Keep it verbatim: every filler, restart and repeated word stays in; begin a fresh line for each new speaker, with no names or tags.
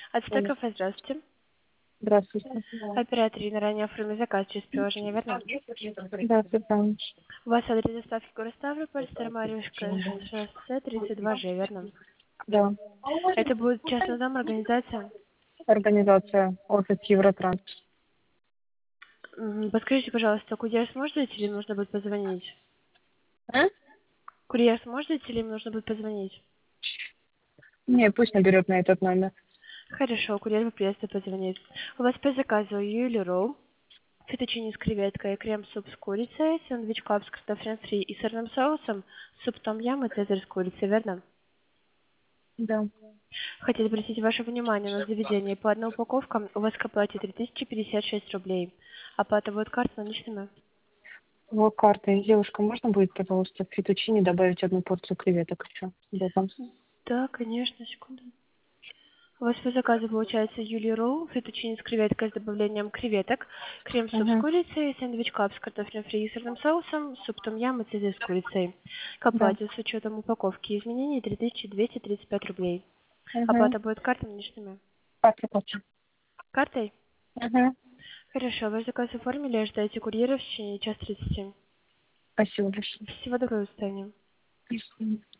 От Стекофа, здравствуйте.
Здравствуйте.
Оператор Ирина, ранее оформили заказ через приложение, верно?
Да, Светлана.
У вас адрес доставки город Ставрополь, Старомарьевское шоссе, тридцать два Ж, верно?
Да.
Это будет частный дом, организация.
Организация офис Евротранс.
М, Подскажите, пожалуйста, курьер сможет зайти или им нужно будет позвонить?
А?
Курьер сможет зайти или им нужно будет позвонить?
Не, пусть наберет на этот номер.
Хорошо, курьер по приезду позвонит. У вас по заказу Юли Роу, фетучини с креветкой, крем-суп с курицей, сэндвич клаб с картофелем фри и сырным соусом, суп том-ям и цезарь с курицей, верно?
Да.
Хотел обратить ваше внимание на заведение. По одной упаковке у вас к оплате три тысячи пятьдесят шесть рублей. Оплата будет картой наличными.
Вот карта. Девушка, можно будет, пожалуйста, в фетучини добавить одну порцию креветок еще? Да, там.
Да, конечно, секунду. У вас по заказу получается Юли Роу, фетучини с креветкой с добавлением креветок, крем-суп с
Угу.
курицей, сэндвич клаб с картофелем фри и сырным соусом, суп том-ям и цезарь с курицей. К
Да.
оплате с учетом упаковки изменений три тысячи двести тридцать пять рублей.
Угу.
Оплата будет картой наличными.
Карта плачу.
Картой?
Угу.
Хорошо, ваш заказ оформили, ожидайте курьера в течение час тридцати.
Спасибо большое.
Всего доброго, до свидания.
Спасибо.